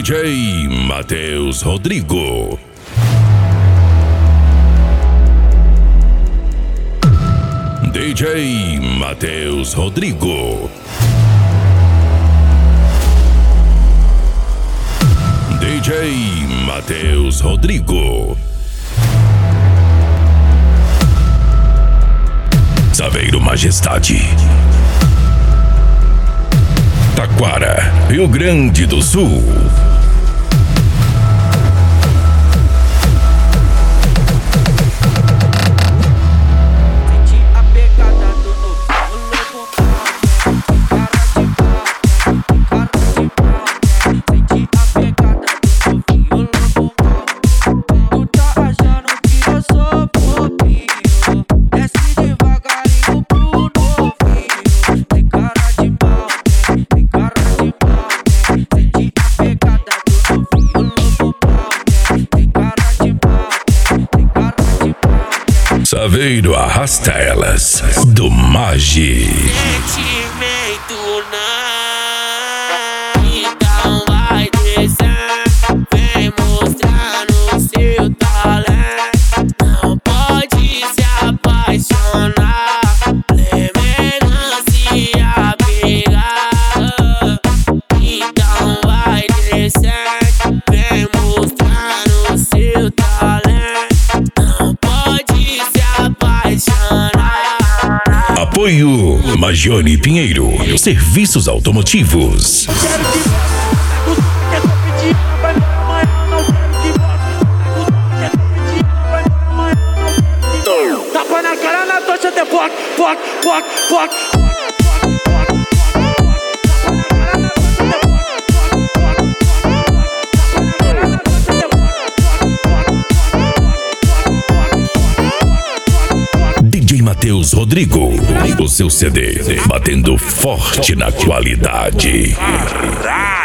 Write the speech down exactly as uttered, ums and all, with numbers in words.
D J Matheus Rodrigo. D J Matheus Rodrigo. D J Matheus Rodrigo. Saveiro Majestade. Taquara, Rio Grande do Sul. Saveiro arrasta elas do Magi. Sentimento não, então vai descer, vem mostrar no seu talento. Não pode se apaixonar, plebeira se apegar. Então vai descer, vem mostrar no seu talento. Apoio Magione Pinheiro, serviços automotivos. Tapa na cara, na tocha até poc, poc, poc, poc. D J Matheus Rodrigo, o seu C D batendo forte na qualidade.